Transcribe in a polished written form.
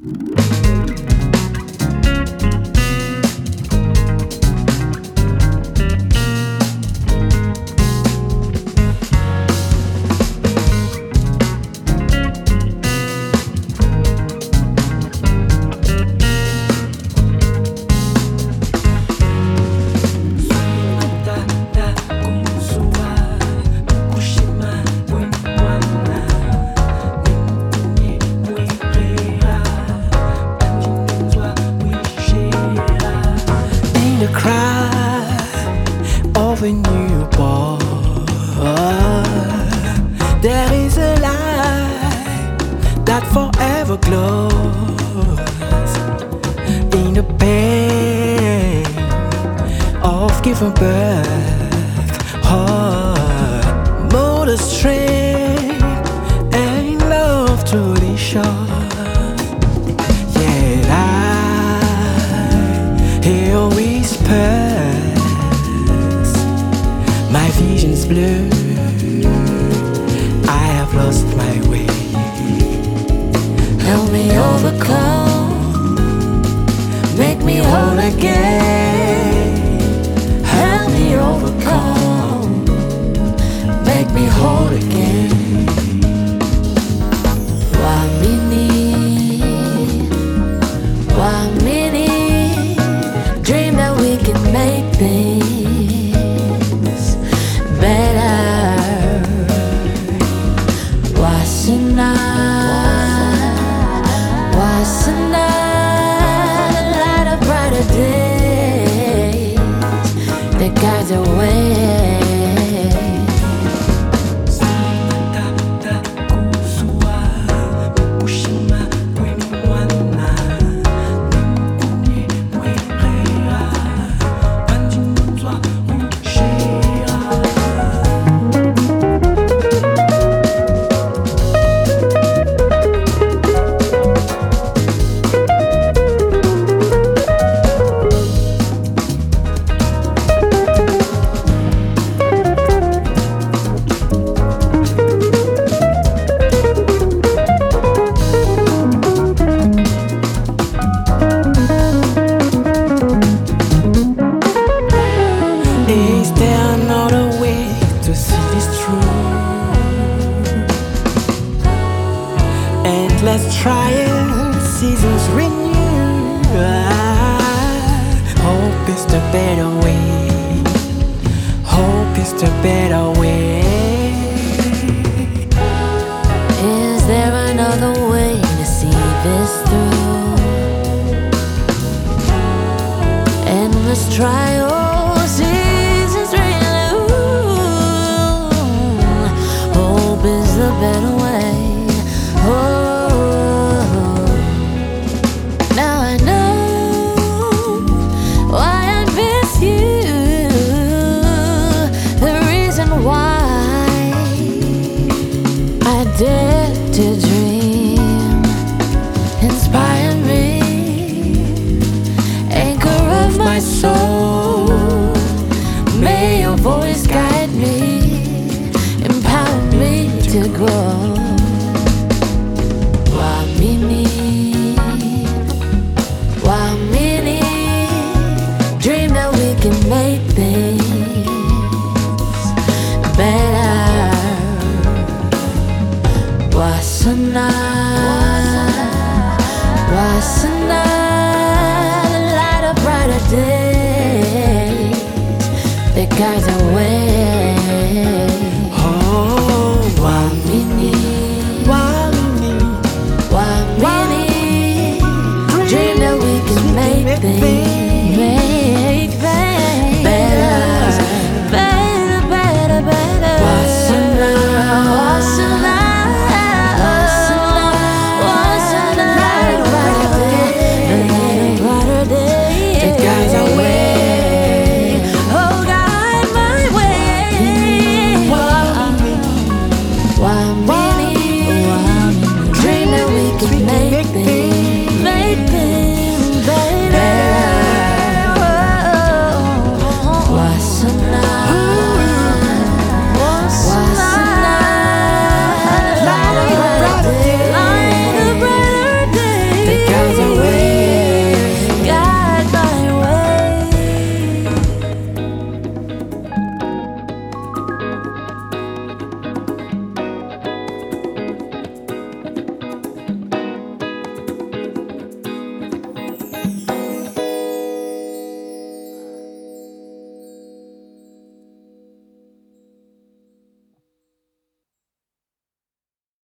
The cry of a newborn, there is a light that forever glows in the pain of giving birth. Mother's strength and love truly shows. Yet I hear whispers, my vision's blurred, I have lost my way. Help me overcome, make me whole again. Help me overcome, make me whole again. Why me dream that we can make things better? What's another light of brighter days that guides the way? Is there another way to see this truth? Endless trials, seasons renew. Hope is the better way. Hope is the better way. Is there another way to see this through? Endless trials, seasons renew. Hope is the better way. Oh, now I know why I miss you. The reason why I dare to dream, inspire me, anchor of my soul. May your voice guide me, empower me to grow. Why me dream that we can make things better? What's another light of brighter days that guides our way? Oh, why me? Dream that we can make things